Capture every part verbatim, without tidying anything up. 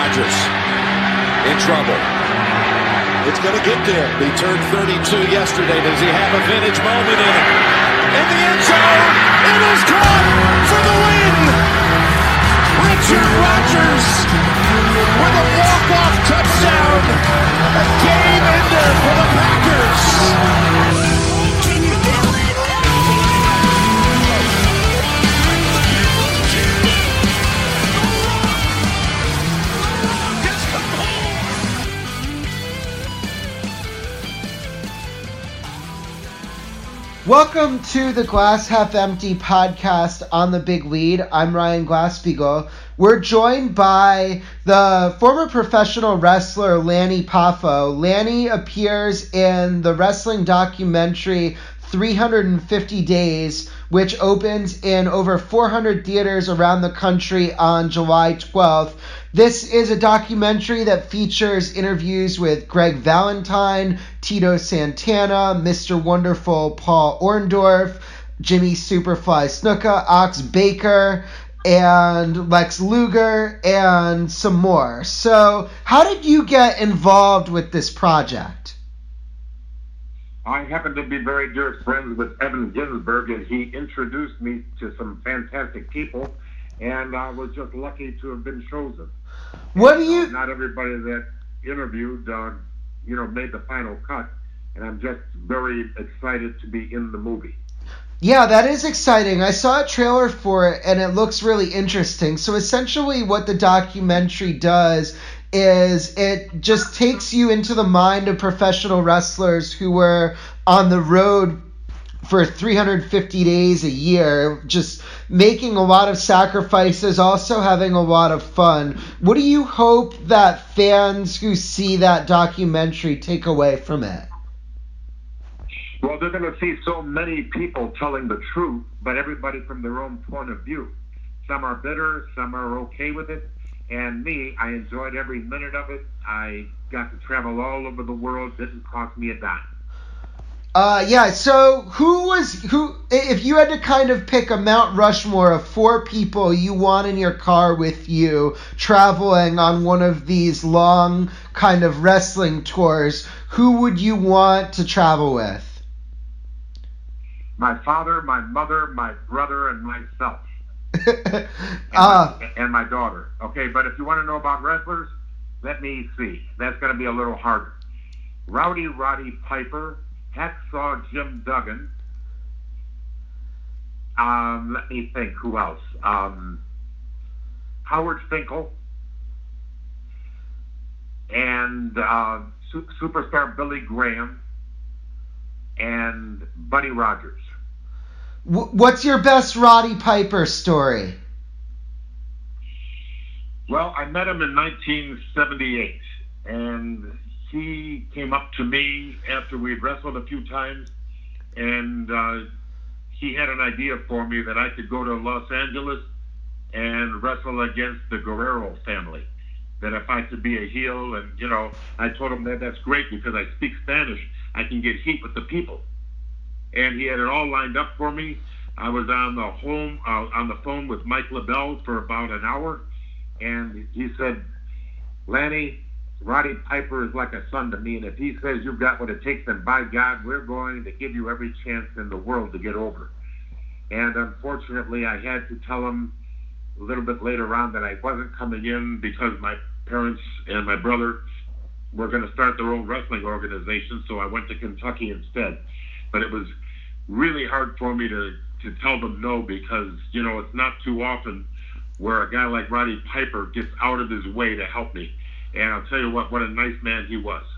Rogers in trouble. It's going to get there. He turned thirty-two yesterday. Does he have a vintage moment in it? In the end zone, it is caught for the win. Richard Rogers with a walk-off touchdown. A game ender for the Packers. Welcome to the Glass Half Empty podcast on the Big Lead. I'm Ryan Glasspiegel. We're joined by the former professional wrestler Lanny Poffo. Lanny appears in the wrestling documentary three hundred fifty days, which opens in over four hundred theaters around the country on July twelfth. This is a documentary that features interviews with Greg Valentine, Tito Santana, Mister Wonderful Paul Orndorff, Jimmy Superfly Snuka, Ox Baker, and Lex Luger, and some more. So, how did you get involved with this project? I happen to be very dear friends with Evan Ginsberg, and he introduced me to some fantastic people, and I was just lucky to have been chosen. What and, do you... Uh, not everybody that interviewed, uh, you know, made the final cut, and I'm just very excited to be in the movie. Yeah, that is exciting. I saw a trailer for it, and it looks really interesting. So essentially what the documentary does is it just takes you into the mind of professional wrestlers who were on the road for three hundred fifty days a year, just making a lot of sacrifices, also having a lot of fun. What do you hope that fans who see that documentary take away from it? Well, they're going to see so many people telling the truth, but everybody from their own point of view. Some are bitter, some are okay with it. And me, I enjoyed every minute of it. I got to travel all over the world. Didn't cost me a dime. Uh, yeah, so who was, who, if you had to kind of pick a Mount Rushmore of four people you want in your car with you traveling on one of these long kind of wrestling tours, who would you want to travel with? My father, my mother, my brother, and myself. and, uh, my, and my daughter. Okay, but if you want to know about wrestlers, let me see. That's going to be a little harder. Rowdy Roddy Piper, Hacksaw Jim Duggan. Um, let me think. Who else? Um, Howard Finkel. And uh, su- superstar Billy Graham. And Buddy Rogers. What's your best Roddy Piper story? Well, I met him in nineteen seventy-eight, and he came up to me after we'd wrestled a few times, and uh, he had an idea for me that I could go to Los Angeles and wrestle against the Guerrero family, that if I could be a heel, and, you know, I told him that that's great because I speak Spanish, I can get heat with the people. And he had it all lined up for me. I was on the home uh, on the phone with Mike LaBelle for about an hour, and he said, "Lanny, Roddy Piper is like a son to me, and if he says you've got what it takes, then by God, we're going to give you every chance in the world to get over." And unfortunately, I had to tell him a little bit later on that I wasn't coming in because my parents and my brother were going to start their own wrestling organization, so I went to Kentucky instead. But it was really hard for me to, to tell them no because, you know, it's not too often where a guy like Roddy Piper gets out of his way to help me. And I'll tell you what, what a nice man he was.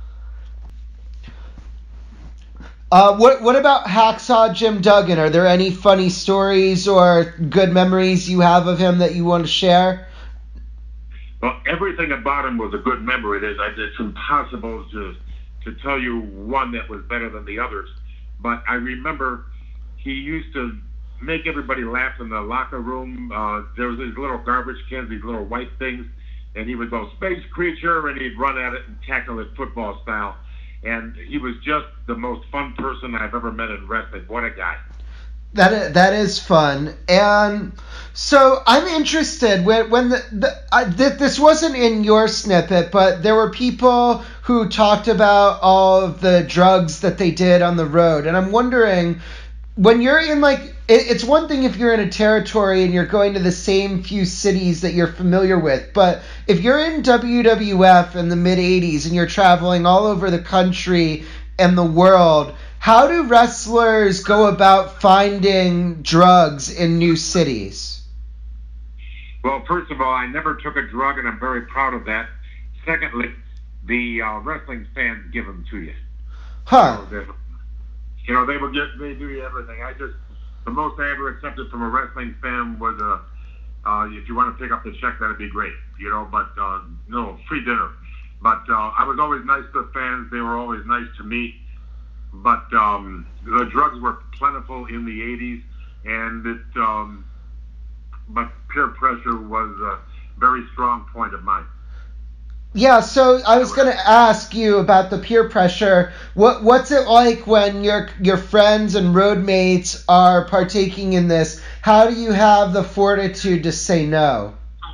Uh, what what about Hacksaw Jim Duggan? Are there any funny stories or good memories you have of him that you want to share? Well, everything about him was a good memory. It is, it's impossible to to tell you one that was better than the others. But I remember he used to make everybody laugh in the locker room. Uh, there was these little garbage cans, these little white things, and he would go, "Space Creature," and he'd run at it and tackle it football style. And he was just the most fun person I've ever met in wrestling. What a guy. That that is fun. And so I'm interested when when the, the I, th- this wasn't in your snippet, but there were people who talked about all of the drugs that they did on the road, and I'm wondering, when you're in, like, it, it's one thing if you're in a territory and you're going to the same few cities that you're familiar with, but if you're in W W F in the mid eighties and you're traveling all over the country and the world, how do wrestlers go about finding drugs in new cities? Well, first of all, I never took a drug, and I'm very proud of that. Secondly, the uh, wrestling fans give them to you. Huh. So they, you know, they will get, they do you everything. I just, the most I ever accepted from a wrestling fan was, uh, uh, if you want to pick up the check, that'd be great, you know, but, uh, no, free dinner. But uh, I was always nice to the fans. They were always nice to me. But um, the drugs were plentiful in the eighties, and it, um, but peer pressure was a very strong point of mine. Yeah, so I was going to ask you about the peer pressure. What what's it like when your your friends and road mates are partaking in this? How do you have the fortitude to say no?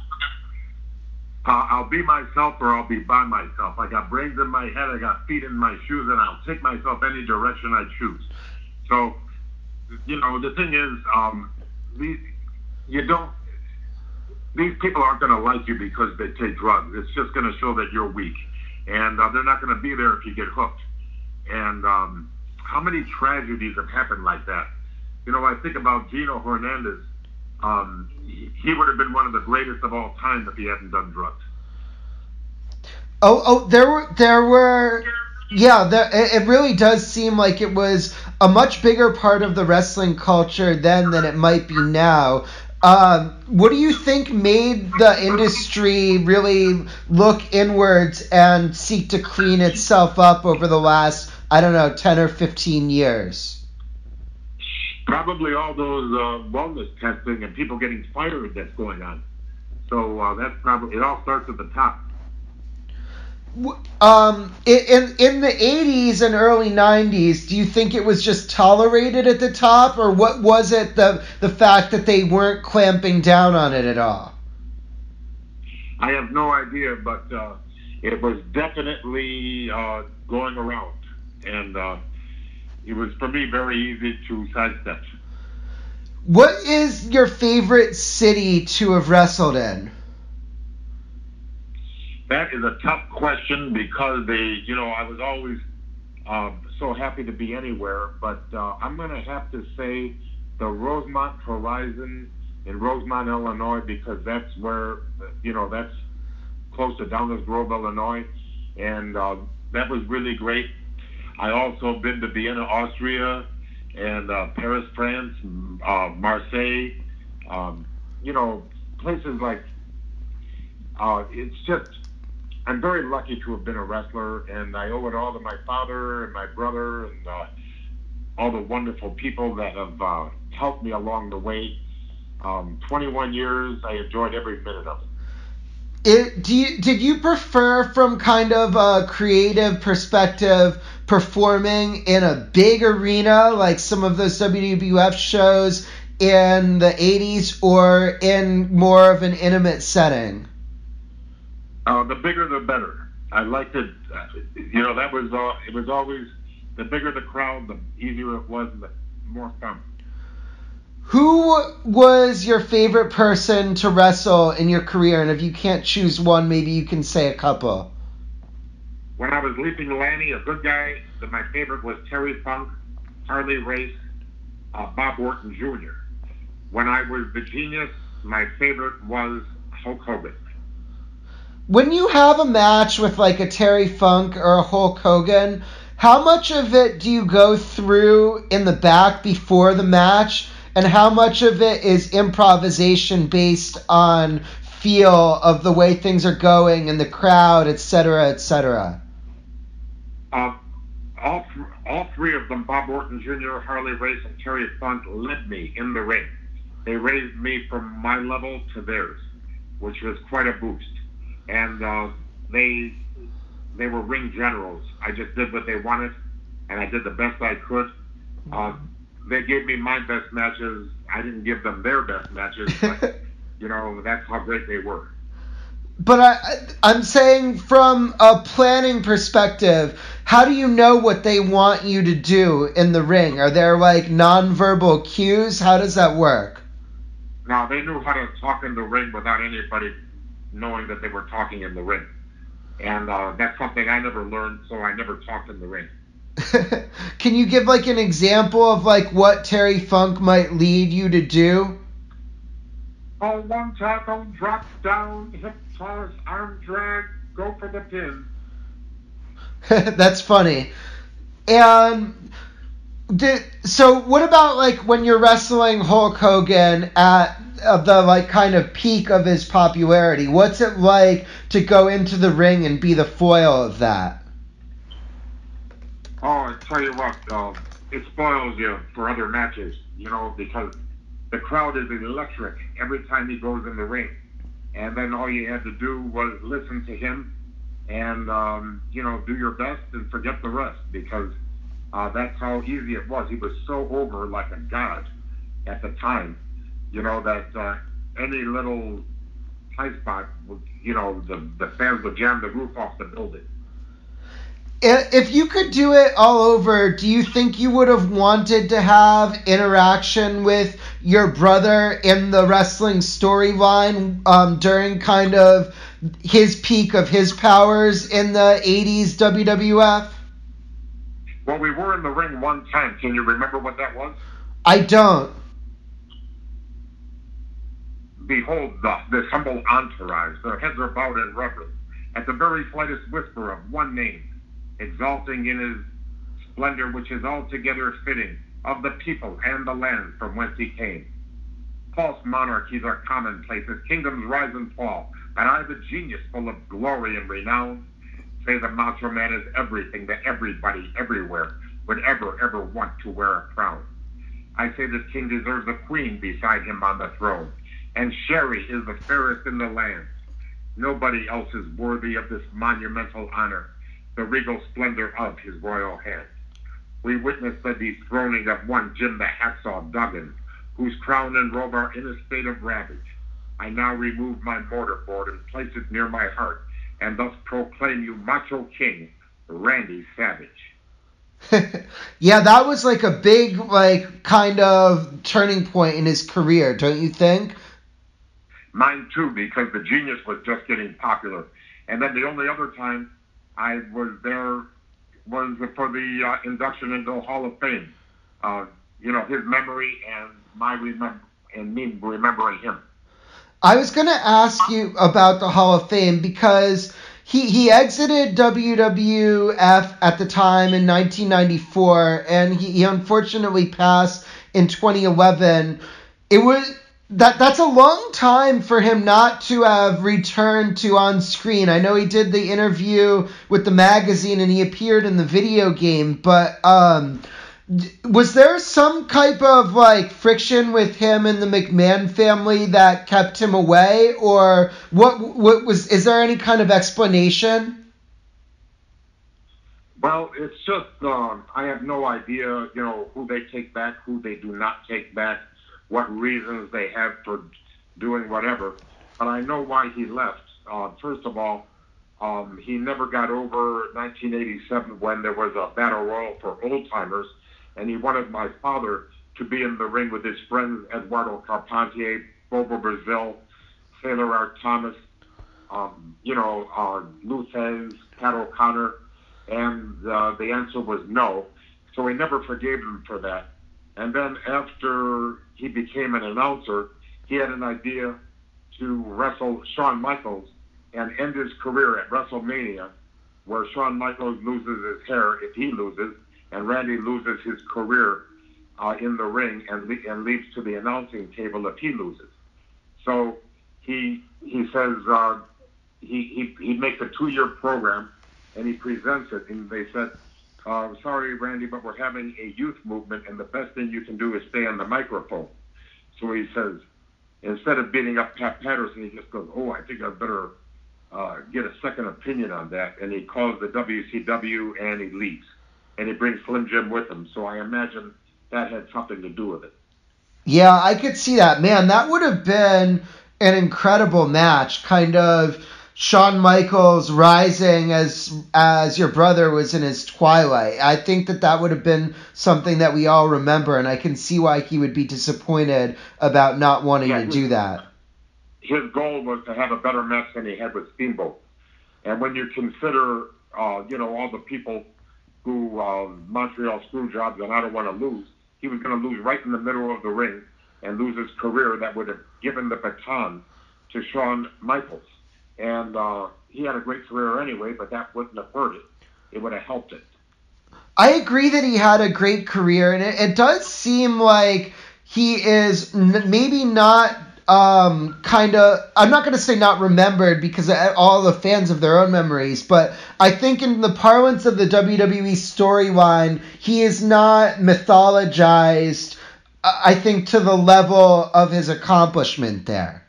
Uh, I'll be myself, or I'll be by myself. I got brains in my head, I got feet in my shoes, and I'll take myself any direction I choose. So, you know, the thing is, um, these, you don't, these people aren't going to like you because they take drugs. It's just going to show that you're weak. And uh, they're not going to be there if you get hooked. And um, how many tragedies have happened like that? You know, I think about Gino Hernandez. Um, he would have been one of the greatest of all time if he hadn't done drugs. Oh, oh, there were, there were, yeah, there, it really does seem like it was a much bigger part of the wrestling culture then than it might be now. Um, what do you think made the industry really look inwards and seek to clean itself up over the last, I don't know, ten or fifteen years? Probably all those uh, wellness testing and people getting fired that's going on. So uh, that's probably, it all starts at the top. Um, in in the eighties and early nineties, do you think it was just tolerated at the top, or what was it, the the fact that they weren't clamping down on it at all? I have no idea, but uh, it was definitely uh, going around, and uh, it was, for me, very easy to sidestep. What is your favorite city to have wrestled in? That is a tough question because they, you know, I was always uh, so happy to be anywhere, but uh, I'm going to have to say the Rosemont Horizon in Rosemont, Illinois, because that's where, you know, that's close to Downers Grove, Illinois, and uh, that was really great. I also been to Vienna, Austria, and uh, Paris, France, uh, Marseille, um, you know, places like, uh, it's just, I'm very lucky to have been a wrestler, and I owe it all to my father and my brother and uh, all the wonderful people that have uh, helped me along the way. Um, twenty-one years, I enjoyed every minute of it. It, do you, did you prefer, from kind of a creative perspective, performing in a big arena like some of those W W F shows in the eighties, or in more of an intimate setting? Uh, the bigger, the better. I liked it. Uh, you know, that was uh, it was always, the bigger the crowd, the easier it was, and the more fun. Who was your favorite person to wrestle in your career? And if you can't choose one, maybe you can say a couple. When I was Leaping Lanny, a good guy, that my favorite was Terry Funk, Harley Race, uh, Bob Orton Junior When I was the Genius, my favorite was Hulk Hogan. When you have a match with like a Terry Funk or a Hulk Hogan, how much of it do you go through in the back before the match, and how much of it is improvisation based on feel of the way things are going and the crowd, et cetera, et cetera? Uh, all, all three of them, Bob Orton Junior, Harley Race, and Terry Funk, led me in the ring. They raised me from my level to theirs, which was quite a boost. And uh, they they were ring generals. I just did what they wanted, and I did the best I could. Uh, they gave me my best matches. I didn't give them their best matches, but, you know, that's how great they were. But I, I'm saying from a planning perspective, how do you know what they want you to do in the ring? Are there, like, nonverbal cues? How does that work? Now, they knew how to talk in the ring without anybody knowing that they were talking in the ring. And uh, that's something I never learned, so I never talked in the ring. Can you give, like, an example of, like, what Terry Funk might lead you to do? Oh, one tackle, drop down, hip toss, arm drag, go for the pin. That's funny. And did, so what about, like, when you're wrestling Hulk Hogan at uh, the, like, kind of peak of his popularity? What's it like to go into the ring and be the foil of that? Oh, I tell you what, uh, it spoils you for other matches, you know, because the crowd is electric every time he goes in the ring. And then all you had to do was listen to him and, um, you know, do your best and forget the rest, because uh, that's how easy it was. He was so over like a god at the time, you know, that uh, any little high spot, would, you know, the, the fans would jam the roof off the building. If you could do it all over, do you think you would have wanted to have interaction with your brother in the wrestling storyline um, during kind of his peak of his powers in the eighties W W F? Well, we were in the ring one time. Can you remember what that was? I don't. Behold the, this humble entourage. Their heads are bowed in reverence at the very slightest whisper of one name, exalting in his splendor which is altogether fitting of the people and the land from whence he came. False monarchies are commonplace as kingdoms rise and fall, and I, the genius full of glory and renown, say the Macho Man is everything that everybody everywhere would ever, ever want to wear a crown. I say this king deserves a queen beside him on the throne, and Sherry is the fairest in the land. Nobody else is worthy of this monumental honor, the regal splendor of his royal head. We witness the dethroning of one Jim the Hacksaw Duggan, whose crown and robe are in a state of ravage. I now remove my mortarboard and place it near my heart, and thus proclaim you Macho King, Randy Savage. Yeah, that was like a big, like, kind of turning point in his career, don't you think? Mine too, because the genius was just getting popular. And then the only other time I was there was for the uh, induction into the Hall of Fame. Uh, you know, his memory and my remem- and me remembering him. I was going to ask you about the Hall of Fame because he, he exited W W F at the time in nineteen ninety-four, and he, he unfortunately passed in twenty eleven. It was that that's a long time for him not to have returned to on screen. I know he did the interview with the magazine and he appeared in the video game, but um, was there some type of like friction with him and the McMahon family that kept him away, or what? What was? Is there any kind of explanation? Well, it's just um, I have no idea. You know, who they take back, who they do not take back, what reasons they have for doing whatever. But I know why he left. Uh, first of all, um, he never got over nineteen eighty-seven when there was a battle royal for old timers. And he wanted my father to be in the ring with his friends Eduardo Carpentier, Bobo Brazil, Sailor Art Thomas, um, you know, uh, Luthez, Pat O'Connor, and uh, the answer was no. So he never forgave him for that. And then after he became an announcer, he had an idea to wrestle Shawn Michaels and end his career at WrestleMania, where Shawn Michaels loses his hair if he loses, and Randy loses his career uh, in the ring and, le- and leaves to the announcing table if he loses. So he he says uh, he, he he makes a two-year program and he presents it, and they said, uh, sorry, Randy, but we're having a youth movement, and the best thing you can do is stay on the microphone. So he says, instead of beating up Pat Patterson, he just goes, oh, I think I better uh, get a second opinion on that, and he calls the W C W and he leaves. And he brings Slim Jim with him. So I imagine that had something to do with it. Yeah, I could see that. Man, that would have been an incredible match. Kind of Shawn Michaels rising as as your brother was in his twilight. I think that that would have been something that we all remember, and I can see why he would be disappointed about not wanting yeah, to his, do that. His goal was to have a better match than he had with Steamboat. And when you consider, uh, you know, all the people who uh, Montreal Screwjobs and I don't want to lose, he was going to lose right in the middle of the ring and lose his career that would have given the baton to Shawn Michaels. And uh, he had a great career anyway, but that wouldn't have hurt it. It would have helped it. I agree that he had a great career, and it, it does seem like he is n- maybe not um, kind of, I'm not going to say not remembered because all the fans have their own memories, but I think in the parlance of the W W E storyline, he is not mythologized, I think, to the level of his accomplishment there.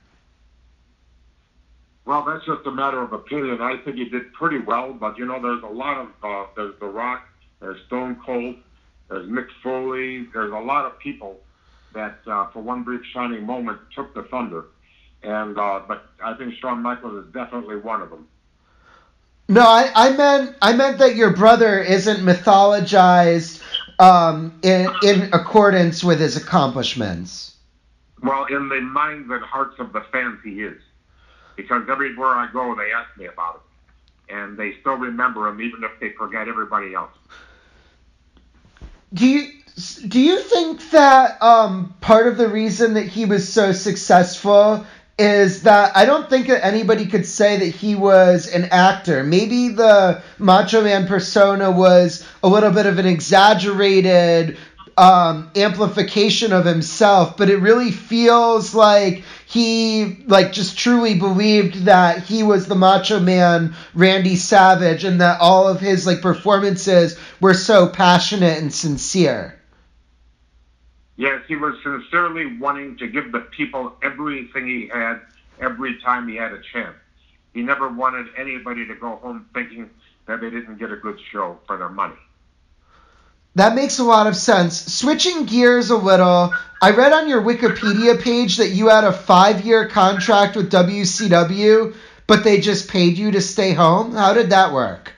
Well, that's just a matter of opinion. I think he did pretty well, but, you know, there's a lot of, uh, there's The Rock, there's Stone Cold, there's Mick Foley, there's a lot of people that, uh, for one brief shining moment, took the thunder. And, uh, but I think Shawn Michaels is definitely one of them. No, I, I meant I meant that your brother isn't mythologized um, in in accordance with his accomplishments. Well, in the minds and hearts of the fans, he is. Because everywhere I go, they ask me about him. And they still remember him, even if they forget everybody else. Do you do you think that um, part of the reason that he was so successful is that I don't think that anybody could say that he was an actor. Maybe the Macho Man persona was a little bit of an exaggerated um, amplification of himself, but it really feels like he like just truly believed that he was the Macho Man Randy Savage and that all of his like performances were so passionate and sincere. Yes, he was sincerely wanting to give the people everything he had every time he had a chance. He never wanted anybody to go home thinking that they didn't get a good show for their money. That makes a lot of sense. Switching gears a little, I read on your Wikipedia page that you had a five-year contract with W C W, but they just paid you to stay home. How did that work?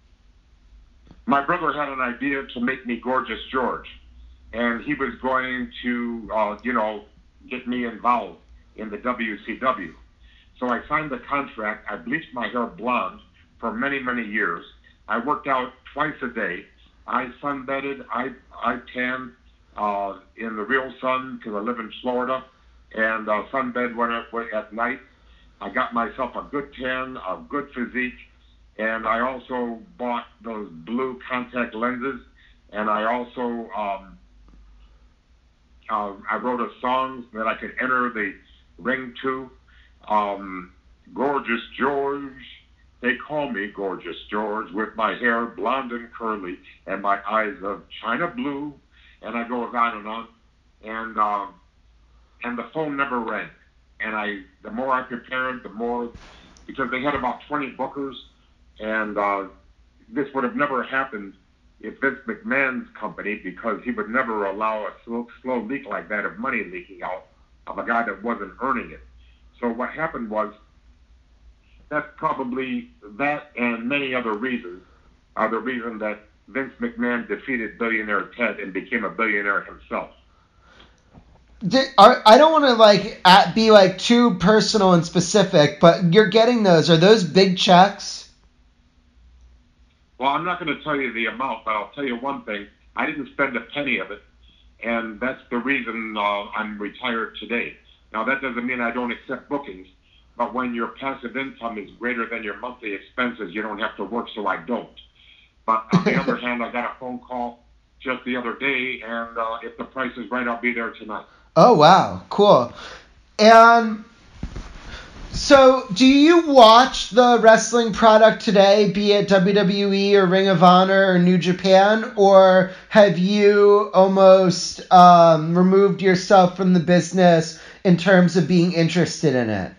My brother had an idea to make me Gorgeous George. And he was going to, uh, you know, get me involved in the W C W. So I signed the contract. I bleached my hair blonde for many, many years. I worked out twice a day. I sunbedded. I I tanned uh, in the real sun because I live in Florida, and uh, sunbed when I, when, at night. I got myself a good tan, a good physique, and I also bought those blue contact lenses, and I also um, Uh, I wrote a song that I could enter the ring to. Um, Gorgeous George, they call me Gorgeous George, with my hair blonde and curly and my eyes of china blue, and I go on and on. And uh, and the phone never rang. And I, the more I prepared, the more, because they had about twenty bookers, and uh, this would have never happened if Vince McMahon's company, because he would never allow a slow, slow leak like that of money leaking out of a guy that wasn't earning it. So what happened was, that's probably, that and many other reasons are the reason that Vince McMahon defeated billionaire Ted and became a billionaire himself. Did, are, I don't want to like at, be like too personal and specific, but you're getting those. Are those big checks? Well, I'm not going to tell you the amount, but I'll tell you one thing. I didn't spend a penny of it, and that's the reason uh, I'm retired today. Now, that doesn't mean I don't accept bookings, but when your passive income is greater than your monthly expenses, you don't have to work, so I don't. But on the other hand, I got a phone call just the other day, and uh, if the price is right, I'll be there tonight. Oh, wow. Cool. And so, do you watch the wrestling product today, be it W W E or Ring of Honor or New Japan, or have you almost um, removed yourself from the business in terms of being interested in it?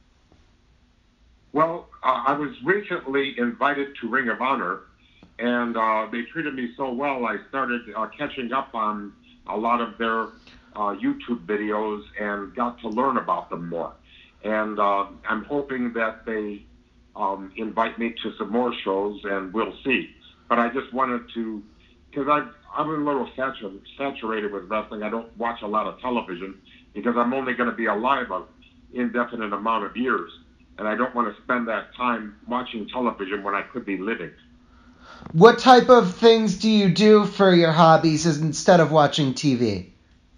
Well, uh, I was recently invited to Ring of Honor, and uh, they treated me so well, I started uh, catching up on a lot of their uh, YouTube videos and got to learn about them more. And uh, I'm hoping that they um, invite me to some more shows, and we'll see. But I just wanted to, because I'm a little satur- saturated with wrestling. I don't watch a lot of television because I'm only going to be alive an indefinite amount of years. And I don't want to spend that time watching television when I could be living. What type of things do you do for your hobbies instead of watching T V?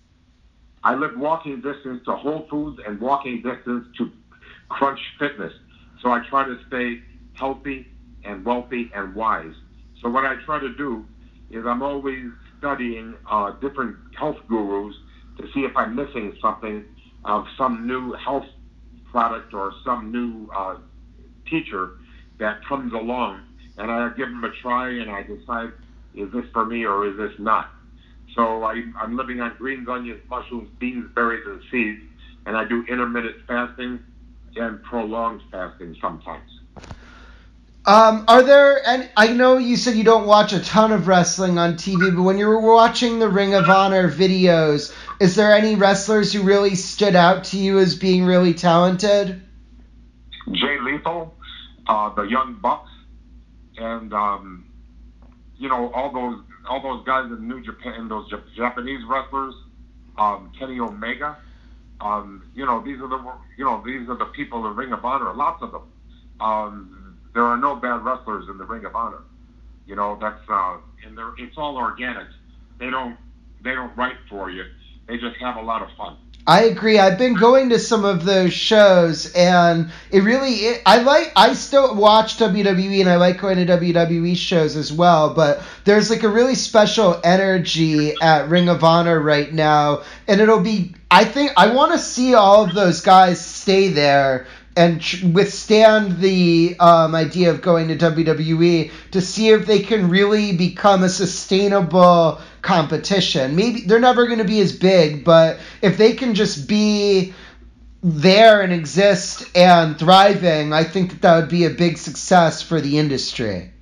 I live walking distance to Whole Foods and walking distance to Crunch Fitness. So I try to stay healthy and wealthy and wise. So what I try to do is I'm always studying uh, different health gurus to see if I'm missing something of some new health product or some new uh, teacher that comes along, and I give them a try and I decide, is this for me or is this not? So I, I'm living on greens, onions, mushrooms, beans, berries, and seeds, and I do intermittent fasting and prolonged fasting sometimes. Um, are there, and I know you said you don't watch a ton of wrestling on T V, but when you were watching the Ring of Honor videos, is there any wrestlers who really stood out to you as being really talented? Jay Lethal, uh, the Young Bucks, and um, you know all those all those guys in New Japan, those Japanese wrestlers, um, Kenny Omega. Um, you know these are the you know these are the people in Ring of Honor. Lots of them. Um, there are no bad wrestlers in the Ring of Honor. You know that's uh, and they're, it's all organic. They don't they don't write for you. They just have a lot of fun. I agree. I've been going to some of those shows, and it really, it, I like, I still watch W W E, and I like going to W W E shows as well, but there's like a really special energy at Ring of Honor right now, and it'll be, I think, I want to see all of those guys stay there and tr- withstand the um, idea of going to W W E to see if they can really become a sustainable competition. Maybe they're never going to be as big, but if they can just be there and exist and thriving, I think that, that would be a big success for the industry.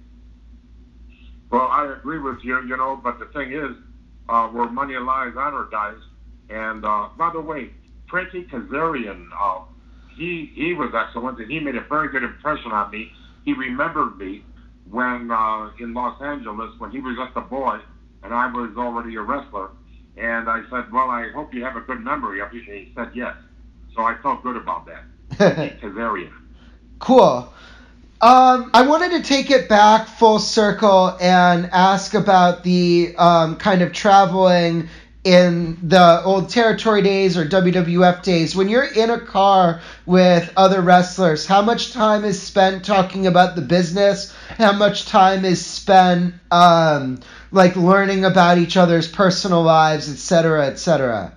Well, I agree with you, you know, but the thing is, uh, where money lies, honor dies. And uh, by the way, Frankie Kazarian, uh, he he was excellent, and he made a very good impression on me. He remembered me when uh, in Los Angeles when he was just a boy, and I was already a wrestler. And I said, well, I hope you have a good memory of you. And he said yes. So I felt good about that. Kazarian. Cool. Um, I wanted to take it back full circle and ask about the um, kind of traveling in the old territory days or W W F days. When you're in a car with other wrestlers, how much time is spent talking about the business? How much time is spent um, like learning about each other's personal lives, et cetera, et cetera?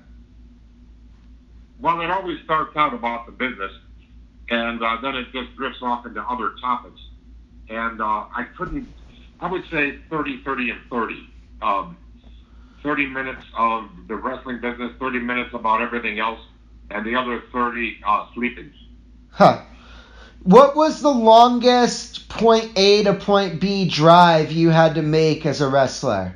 Well, it always starts out about the business, and uh, then it just drifts off into other topics. And uh, I couldn't, I would say thirty, thirty, and thirty. Um, thirty minutes of the wrestling business, thirty minutes about everything else, and the other thirty uh, sleeping. Huh. What was the longest point A to point B drive you had to make as a wrestler?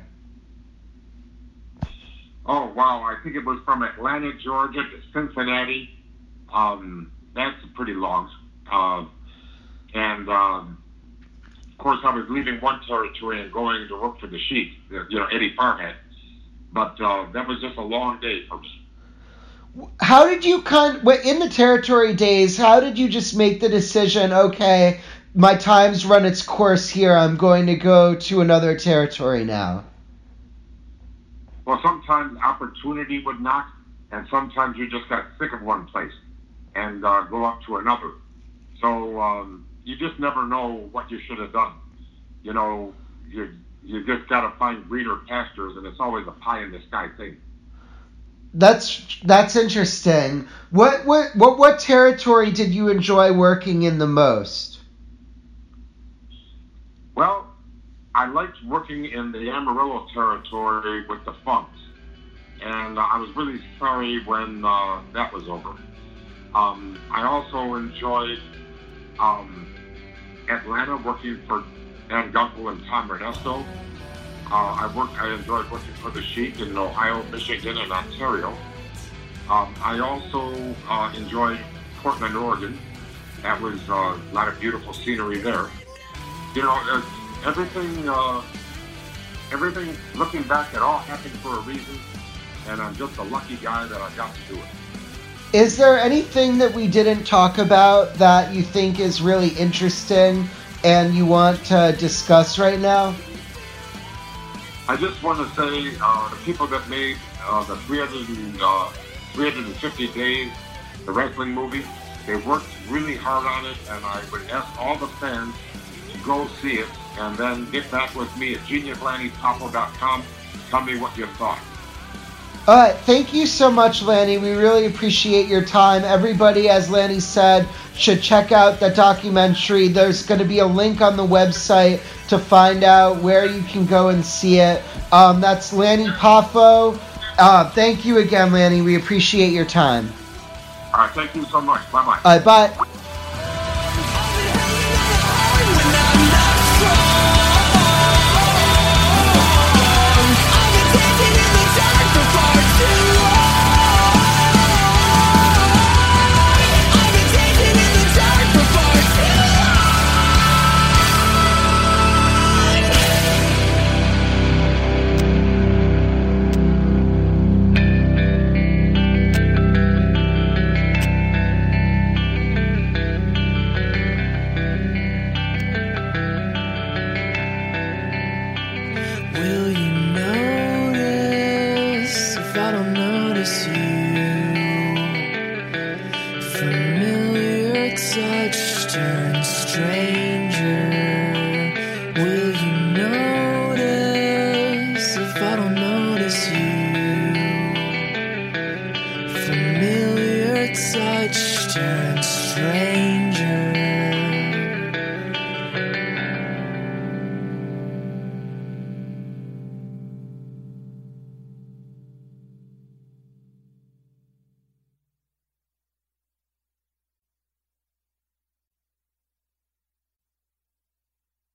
Oh, wow. I think it was from Atlanta, Georgia to Cincinnati. Um, that's pretty long. Uh, and, um, of course, I was leaving one territory and going to work for the Sheik, you know, Eddie Farhead. But uh, that was just a long day for me. How did you kind of, in the territory days, how did you just make the decision, okay, my time's run its course here, I'm going to go to another territory now? Well, sometimes opportunity would knock, and sometimes you just got sick of one place and uh, go up to another. So um, you just never know what you should have done. You know, you you just got to find greener pastures, and it's always a pie in the sky thing. That's that's interesting. What what what what territory did you enjoy working in the most? Well, I liked working in the Amarillo territory with the Funks, and uh, I was really sorry when uh, that was over. Um, I also enjoyed um, Atlanta, working for Dan Gunkel and Tom Ernesto. Uh, I worked. I enjoyed working for the Sheik in Ohio, Michigan, and Ontario. Um, I also uh, enjoyed Portland, Oregon. That was uh, a lot of beautiful scenery there. You know, uh, everything. Uh, everything. Looking back, it all happened for a reason, and I'm just a lucky guy that I got to do it. Is there anything that we didn't talk about that you think is really interesting and you want to discuss right now? I just want to say uh, the people that made uh, the three hundred, uh, three hundred fifty days, the wrestling movie, they worked really hard on it, and I would ask all the fans to go see it and then get back with me at genius lanny papo dot com. Tell me what you thought. All right, thank you so much, Lanny. We really appreciate your time. Everybody, as Lanny said, should check out the documentary. There's going to be a link on the website to find out where you can go and see it. Um, that's Lanny Poffo. Uh, thank you again, Lanny. We appreciate your time. All right, thank you so much. Bye-bye. All right, bye. Will you notice if I don't notice you? Familiar touch turns strange.